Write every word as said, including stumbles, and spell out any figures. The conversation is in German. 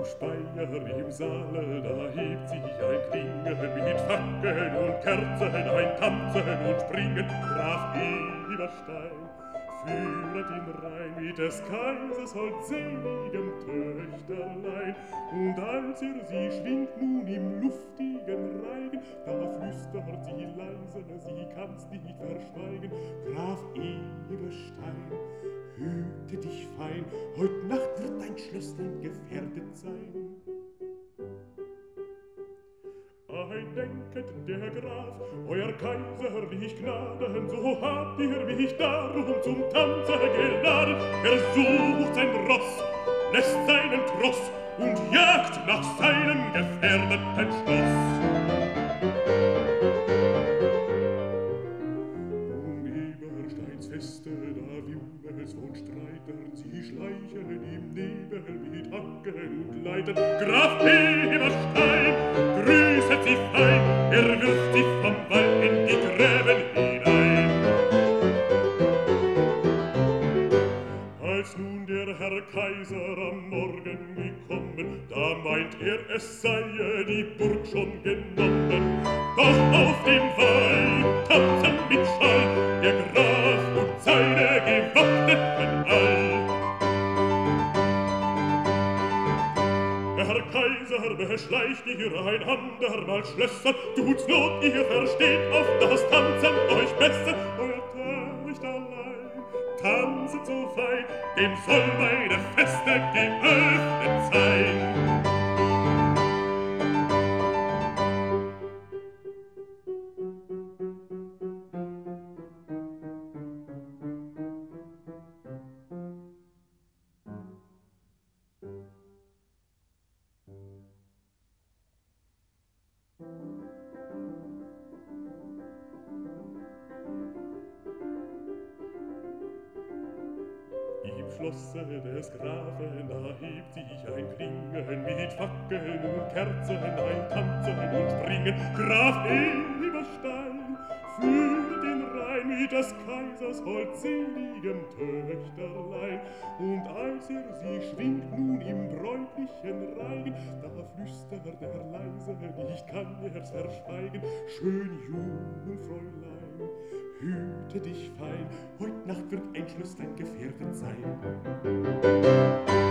Speier im Saale, da hebt sich ein Klingen mit Fackeln und Kerzen, ein Tanzen und Springen. Graf Eberstein führet ihn rein mit des Kaisers holdseligem Töchterlein. Und als er sie schwingt nun im luftigen Reigen, da flüstert sie leise, sie kann's nicht verschweigen. Graf Eberstein, hüte dich fein, heut Nacht wird dein Schlösslein gefährdet sein. Eindenket der Graf, euer kaiserlich Gnaden, so habt ihr mich darum zum Tanze geladen. Er sucht sein Ross, lässt seinen Tross und jagt nach seinem gefährdeten Schloss. Um Ebersteins Feste, da Wühles von Streitern, sie schleichen im Nebel mit Hacken und Leitern. Graf Eberstein grüßet sie fein, er wirft sie vom Wall in die Gräben hinein. Als nun der Herr Kaiser am Morgen gekommen, da meint er, es sei die Burg schon genommen. Doch auf dem Wall tanzen mit Schall der Graf und seine gewappneten all. Der Herr Kaiser beschleicht ihr ein andermal Schlösser, tut's Not, ihr versteht auf das Tanzen euch besser. Euer Töchterlein tanzet so fein, dem soll meine Feste geöffnet sein. Im Schlosse des Grafen, da hebt sich ein Klingen mit Fackeln und Kerzen, ein Tanzen und Springen. Graf Eberstein führt ihn rein mit des Kaisers holdseligem Töchterlein. Und als er sie schwingt nun im bräutlichen Reigen, da flüstert er leise, nicht kann er's verschweigen: Schön Jungfräulein, hüte dich fein, heut Nacht wird ein Schlösslein gefährdet sein.